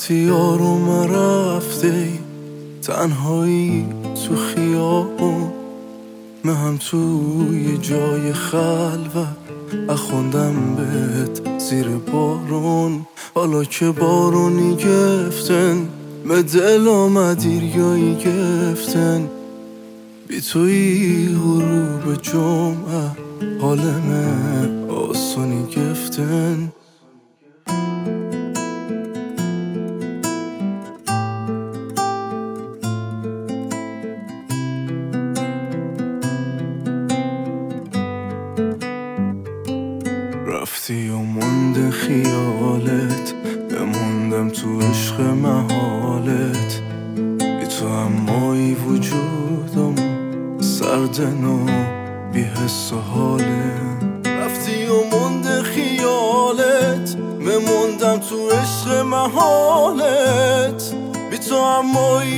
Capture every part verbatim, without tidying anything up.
وقتی یارم رفته تنهایی تو خیابون، من هم توی جای خلوت اخوندم بهت زیر بارون. حالا که بارونی گفتن به دل آمد ریایی گفتن، بی توی غروب جمعه حالم آسانی گفتن. رفتی و مونده خیالت، بموندم تو عشق محالت. بی تو همایی وجودم سردن و بی حس و حالت. رفتی و مونده خیالت، بموندم تو عشق محالت. بی تو همایی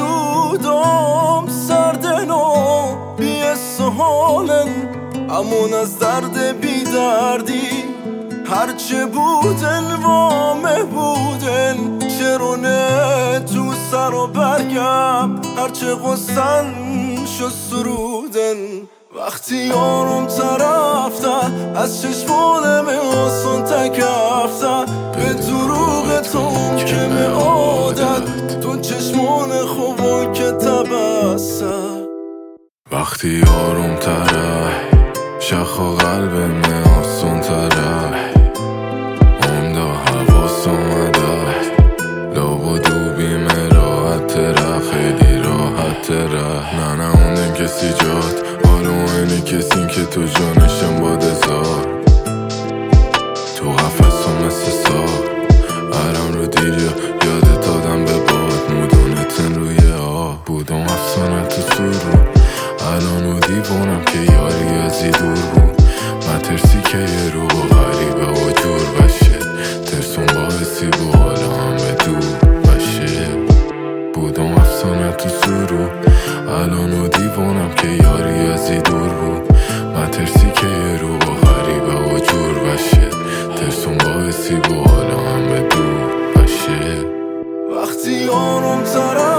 وجودم سردن و بی حس و حالت. امون از درد بی دردی هرچه بودن وامه بودن، شرونه تو سر و برگم هرچه غصن شو سرودن. وقتی یارم طرفته از چشمانم آسان تکفته، به دروغ تو که به عادت تو چشمان خوبان که تبسته. وقتی یارم طرف شخ و قلب من آسون تره، عمده حواس اومده لاب و دوبیم راحت تره، خیلی راحت تره. نه نه اونده کسی جات حالو اینه کسی که تو جانشم باده زار. تو قفص و مثل سار برم رو دیر یا یادت دادم به باد. مدونتن روی آب بودم افسانه تو سرو، الان و دیوانم که یاری ازی دور بود. من ترسی که یه رو با غریبه و جور بشه، ترسون باعثی با حالا همه دور بشه. بودم افسانه تو سرو، الان و دیوانم که یاری ازی دور بود. من ترسی که یه رو با غریبه و جور بشه، ترسون باعثی با حالا همه دور بشه. وقتی یارم طرف